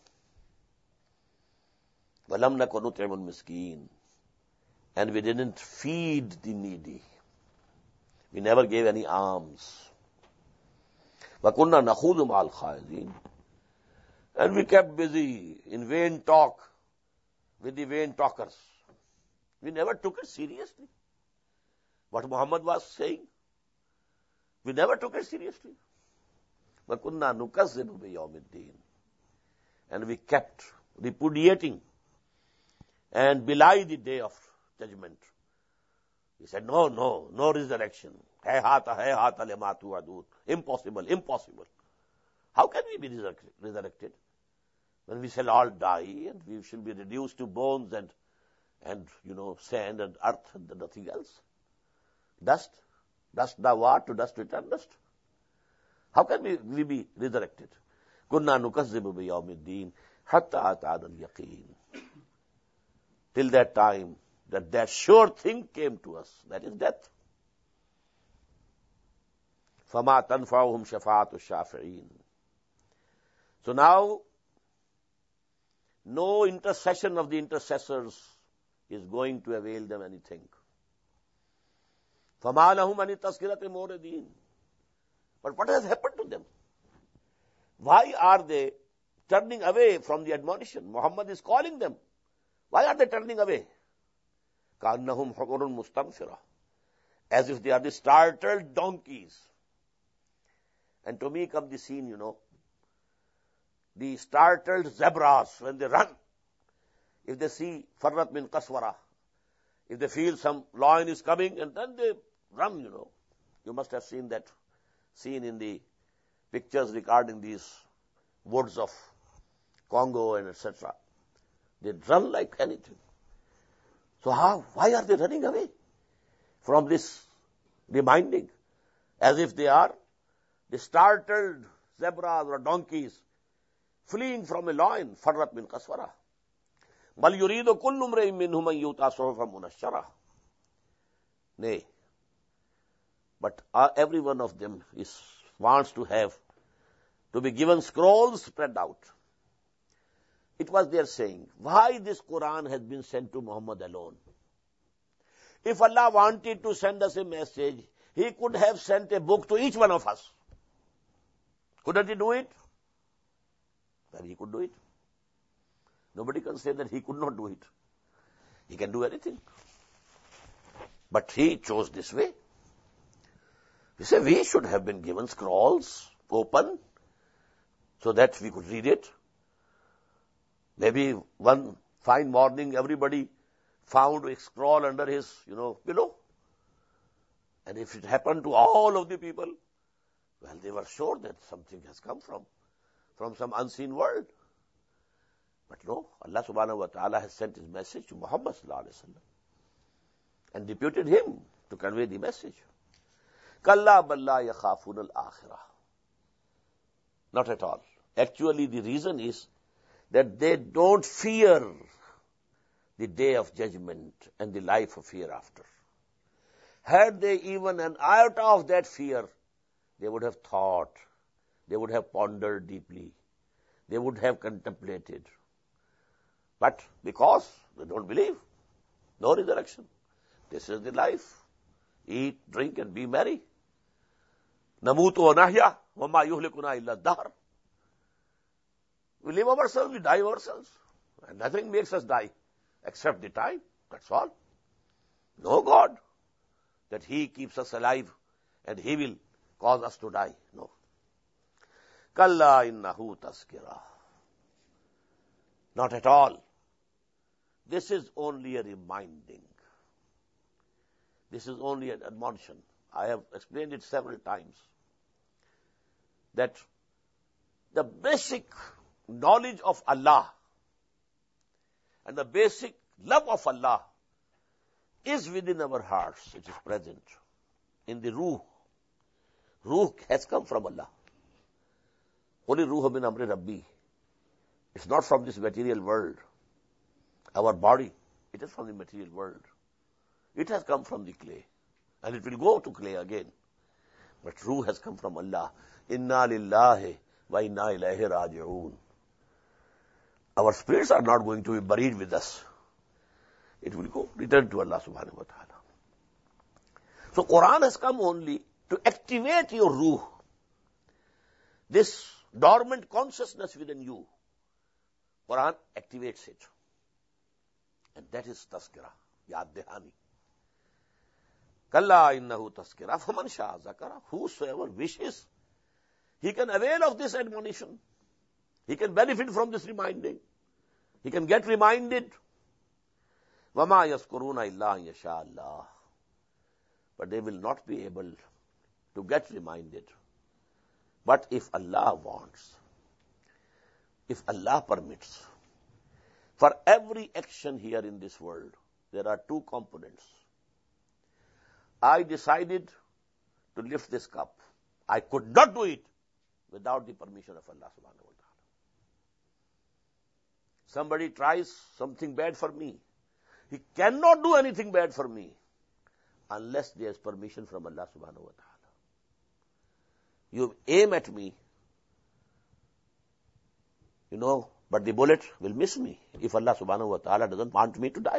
Walam naku nut'imul miskeen. And we didn't feed the needy. We never gave any alms. وَكُنَّا نَخُوضُ مَعَ الْخَائِضِينَ. And we kept busy in vain talk with the vain talkers. We never took it seriously. What Muhammad was saying, we never took it seriously. وَكُنَّا نُكَذِّبُ بِيَوْمِ الدِّينِ. And we kept repudiating and belie the day of judgment. He said, no, no, no resurrection. Hai hata, hai hata lima tu'adun. Impossible, impossible. How can we be resurrected? When we shall all die and we shall be reduced to bones and, and you know, sand and earth and nothing else. Dust. Dust the what? To dust return dust. How can we, we be resurrected? Kunna nukazzibu bi yawmiddin hatta ata'ana al-yaqeen. Till that time, that that sure thing came to us, that is death. فَمَا تَنْفَعُهُمْ شَفَاعَةُ الشَّافِعِينَ. So now, no intercession of the intercessors is going to avail them anything. فَمَا لَهُمْ أَنِ تَذْكِرَةِ مُورِدِينَ. But what has happened to them? Why are they turning away from the admonition? Muhammad is calling them. Why are they turning away? كَأَنَّهُمْ حُمُرٌ مُسْتَنْفِرَةٌ. As if they are the startled donkeys. And to me come the scene, you know, the startled zebras when they run. If they see Farrat min Qaswara, if they feel some lion is coming, and then they run, you know. You must have seen that scene in the pictures regarding these woods of Congo and et cetera. They run like anything. So how, why are they running away from this reminding? As if they are the startled zebras or donkeys fleeing from a lion, Farrat min Qaswara. Bal yuridu kullu imri'in minhum an yu'ta suhufan munashshara. Nay, but uh, every one of them is wants to have, to be given scrolls spread out. It was their saying, why this Quran has been sent to Muhammad alone? If Allah wanted to send us a message, He could have sent a book to each one of us. Couldn't He do it? Well, He could do it. Nobody can say that He could not do it. He can do anything. But He chose this way. We say we should have been given scrolls, open, so that we could read it. Maybe one fine morning, everybody found a scroll under his, you know, pillow. And if it happened to all of the people, well, they were sure that something has come from, from some unseen world. But no, Allah subhanahu wa ta'ala has sent His message to Muhammad sallallahu alayhi wa sallam and deputed him to convey the message. Kalla balla yakhafun al-akhirah. Not at all. Actually, the reason is that they don't fear the day of judgment and the life of hereafter. Had they even an iota of that fear, they would have thought, they would have pondered deeply, they would have contemplated. But because they don't believe, no resurrection. This is the life. Eat, drink, and be merry. Namutu wa nahya, wa ma yuhlikuna illa dahr. We live ourselves, we die ourselves. And nothing makes us die except the time. That's all. No God that He keeps us alive and He will cause us to die. No. Kalla innahu tazkira. Not at all. This is only a reminding. This is only an admonition. I have explained it several times that the basic knowledge of Allah and the basic love of Allah is within our hearts. It is present in the ruh. Ruh has come from Allah. Holy ruh min amri Rabbi. It's not from this material world. Our body, it is from the material world. It has come from the clay. And it will go to clay again. But ruh has come from Allah. Inna lillahi wa inna ilayhi raji'un. Our spirits are not going to be buried with us. It will go, return to Allah subhanahu wa ta'ala. So Quran has come only to activate your ruh. This dormant consciousness within you. Quran activates it. And that is tazkira, yaad dehani. Kalla innahu tazkira, faman sha'a zakara. Whosoever wishes, he can avail of this admonition. He can benefit from this reminding. He can get reminded. Wama yaskuruna illa yasha Allah. But they will not be able to get reminded. But if Allah wants, if Allah permits, for every action here in this world, there are two components. I decided to lift this cup. I could not do it without the permission of Allah subhanahu wa ta'ala. Somebody tries something bad for me. He cannot do anything bad for me unless there is permission from Allah subhanahu wa ta'ala. You aim at me, you know, but the bullet will miss me if Allah subhanahu wa ta'ala doesn't want me to die.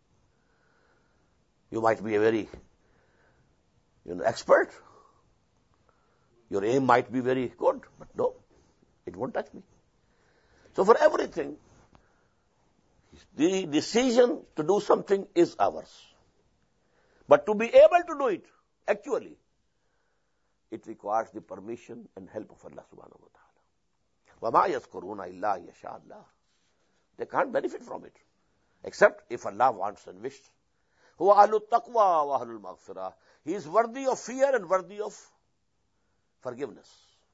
You might be a very, you know, expert. Your aim might be very good, but no, it won't touch me. So for everything, the decision to do something is ours. But to be able to do it, actually, it requires the permission and help of Allah subhanahu wa ta'ala. وَمَا يَذْكُرُونَ إِلَّا يَشَاءَ اللَّهُ. They can't benefit from it, except if Allah wants and wished. هُوَ أَهْلُ التَّقْوَى وَأَهْلُ الْمَغْفِرَةِ. He is worthy of fear and worthy of forgiveness.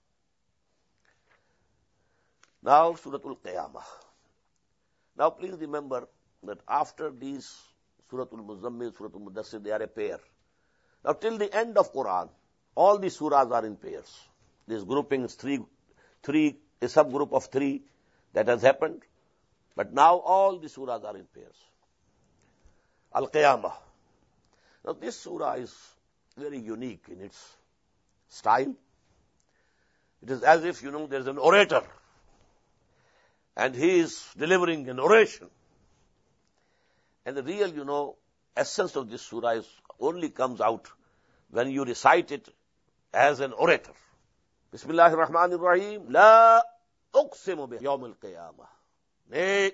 Now, Suratul Qiyamah. Now, please remember that after these Suratul Muzammil, Suratul Mudassir, they are a pair. Now, till the end of Quran, all the surahs are in pairs. This grouping is three, three, a subgroup of three that has happened. But now all the surahs are in pairs. Al-Qiyamah. Now, this surah is very unique in its style. It is as if, you know, there is an orator and he is delivering an oration. And the real, you know, essence of this surah is only comes out when you recite it as an orator. Bismillahir Rahmanir Rahim. La uqsimu bi yawmil qiyamah. Nay,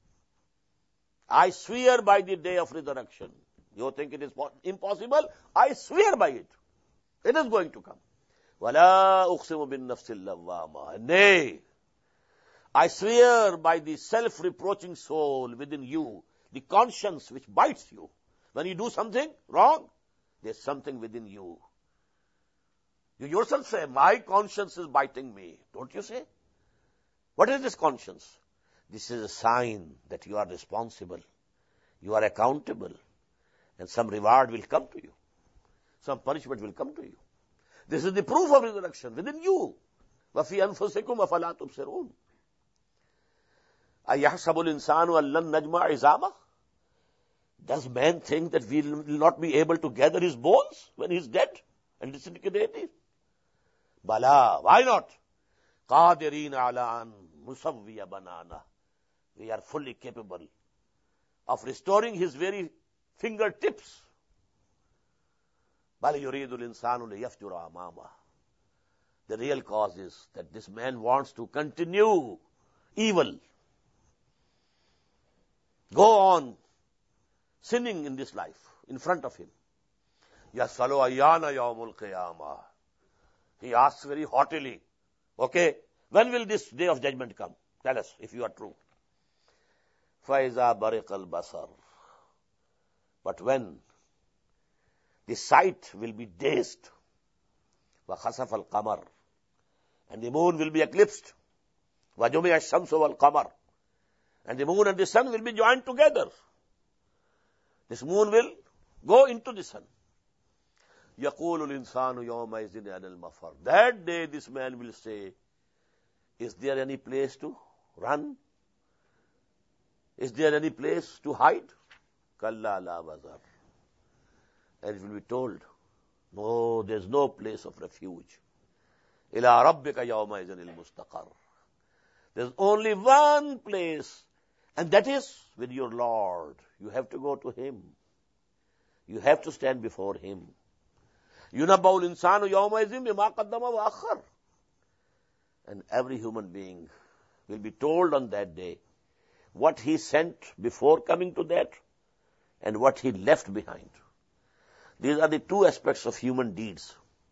I swear by the day of resurrection. You think it is impossible? I swear by it. It is going to come. Wala uqsimu bin nafsil lawwama. Nay, I swear by the self-reproaching soul within you, the conscience which bites you. When you do something wrong, there's something within you. You yourself say, my conscience is biting me. Don't you say? What is this conscience? This is a sign that you are responsible. You are accountable. And some reward will come to you. Some punishment will come to you. This is the proof of resurrection within you. وَفِي أَنفُسِكُمْ أَفَلَا تُبْصِرُونَ. أَيَحْسَبُ الْإِنسَانُ أَن لَّن نَّجْمَعَ عِظَامَهُ. Does man think that we will not be able to gather his bones when he is dead and disintegrated? Bala, why not? قَادِرِينَ عَلَىٰ أَن نُّسَوِّيَ بَنَانَهُ. We are fully capable of restoring his very fingertips. بَلْ يُرِيدُ الْإِنسَانُ لِيَفْجُرَ أَمَامَهُ. The real cause is that this man wants to continue evil. Go on sinning in this life in front of him. Yasalu ayyana yawmul qiyamah. He asks very haughtily, okay, when will this day of judgment come? Tell us if you are true. Faiza bariq al-basar. But when the sight will be dazed, wa khasaf al-qamar, and the moon will be eclipsed, wa jumi'a ash-shamsu wal-qamar, and the moon and the sun will be joined together. This moon will go into the sun. يَقُولُ الْإِنسَانُ يَوْمَئِذٍ أَنَا الْمَفَرُّ. That day this man will say, is there any place to run? Is there any place to hide? كَلَّا لَا وَزَرٍ. And it will be told, no, there's no place of refuge. إِلَىٰ رَبِّكَ يَوْمَئِذٍ الْمُسْتَقَرُّ. There's only one place, and that is with your Lord. You have to go to Him. You have to stand before Him. يُنَبَّأُ الْإِنسَانُ يَوْمَئِذٍ بِمَا قَدَّمَ وَأَخَّرَ. And every human being will be told on that day what he sent before coming to that and what he left behind. These are the two aspects of human deeds.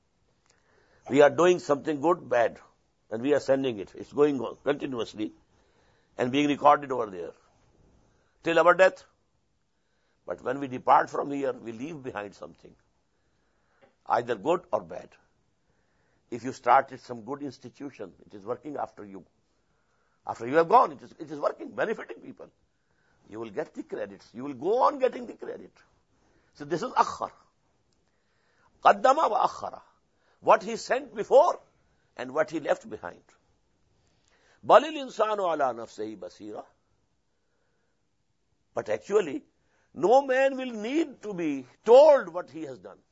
We are doing something good, bad, and we are sending it. It's going on continuously and being recorded over there till our death. But when we depart from here, we leave behind something, either good or bad. If you started some good institution, it is working after you. After you have gone, it is, it is working, benefiting people. You will get the credits. You will go on getting the credit. So this is akhar. Qaddama wa akhara. What he sent before and what he left behind. Balil insanu ala nafsihi basira. But actually, no man will need to be told what he has done.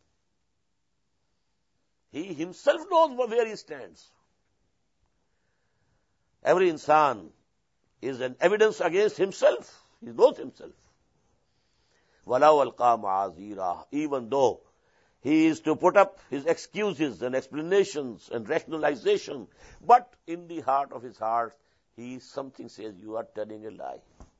He himself knows where he stands. Every insan is an evidence against himself. He knows himself. وَلَوْ أَلْقَى مَعَاذِيرًا. Even though he is to put up his excuses and explanations and rationalization, but in the heart of his heart, he something says, you are telling a lie.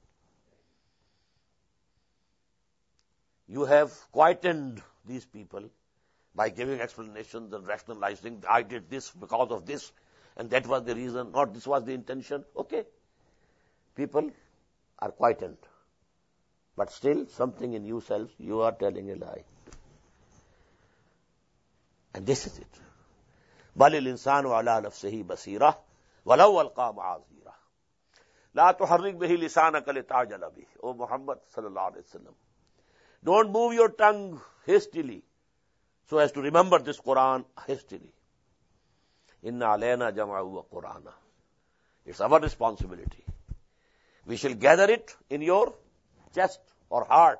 You have quietened these people by giving explanations and rationalizing, I did this because of this, and that was the reason, or this was the intention. Okay. People are quietened. But still, something in yourself, you are telling a lie. And this is it. بَلِ الْإِنسَانُ عَلَى نَفْسِهِ بَصِيرَةٌ وَلَوْ أَلْقَى مَعَاذِيرًا لَا تُحَرِّكْ بِهِ لِسَانَكَ لِتَعْجَلَ بِهِ. O Muhammad sallallahu alayhi wa sallam, don't move your tongue hastily so as to remember this Quran hastily. Inna alayna jama'u wa Qur'ana. It's our responsibility. We shall gather it in your chest or heart.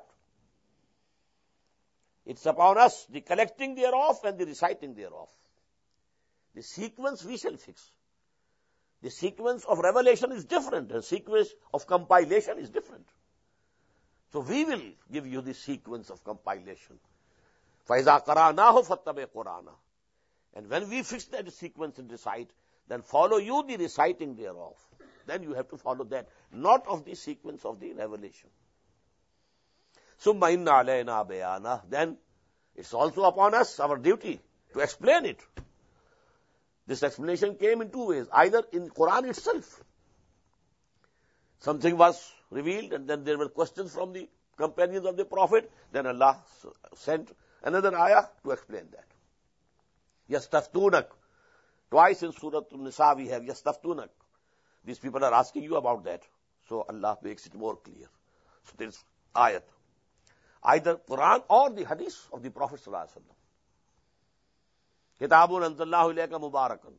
It's upon us, the collecting thereof and the reciting thereof. The sequence we shall fix. The sequence of revelation is different. The sequence of compilation is different. So we will give you the sequence of compilation. فَإِذَا قَرَأْنَاهُ فَاتَّبِعْ قُرْآنَهُ. And when we fix that sequence and recite, then follow you the reciting thereof. Then you have to follow that, not of the sequence of the revelation. ثُمَّ إِنَّ عَلَيْنَا بَيَانَهُ. Then it's also upon us, our duty, to explain it. This explanation came in two ways. Either in Quran itself, something was revealed and then there were questions from the companions of the Prophet, then Allah sent another ayah to explain that. Yastaftunak. Twice in Surah An-Nisa we have Yastaftunak. These people are asking you about that. So Allah makes it more clear. So there is ayat. Either Quran or the hadith of the Prophet sallallahu alaihi wasallam. Kitabun anzalnahu ilayka mubarakan.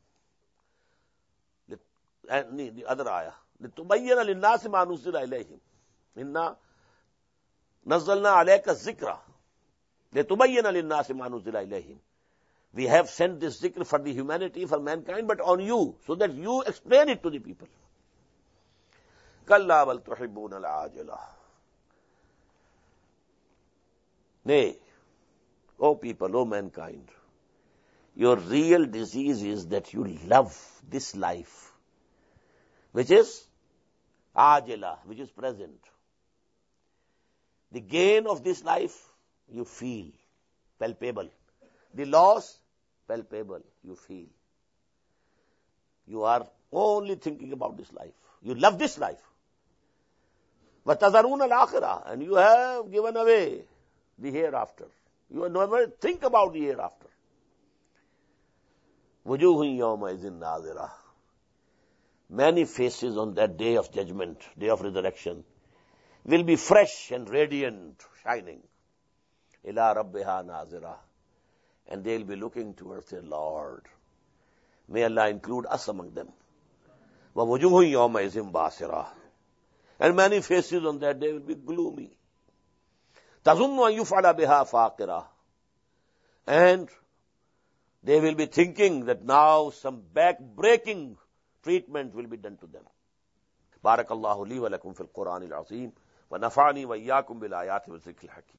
And the other ayah. لِتُبَيِّنَ لِلنَّاسِ مَا نُزِّلَ إِلَيْهِمْ إِنَّا نَزَّلْنَا عَلَيْكَ الذِّكْرَ لِتُبَيِّنَ لِلنَّاسِ مَا نُزِّلَ إِلَيْهِمْ. We have sent this zikr for the humanity, for mankind, but on you, so that you explain it to the people. كَلَّا بَلْ تُحِبُّونَ الْعَاجِلَةَ. Nay, O people, O mankind, your real disease is that you love this life, which is ajila, which is present. The gain of this life, you feel, palpable. The loss, palpable, you feel. You are only thinking about this life. You love this life. وَتَذَرُونَ الْآخِرَةَ, and you have given away the hereafter. You never think about the hereafter. وُجُوهٌ يَوْمَئِذٍ نَاظِرَةٌ. Many faces on that day of judgment, day of resurrection, will be fresh and radiant, shining. إِلَىٰ رَبِّهَا نَاظِرَةٌ. And they'll be looking towards their Lord. May Allah include us among them. وَوُجُوهٌ يَوْمَئِذٍ بَاسِرَةٌ. And many faces on that day will be gloomy. تَظُنُّ أَن يُفْعَلَ بِهَا فَاقِرَةٌ. And they will be thinking that now some back-breaking treatment will be done to them. بارك الله لي ولكم في القرآن العظيم ونفعني وإياكم بالآيات والذكر الحكيم.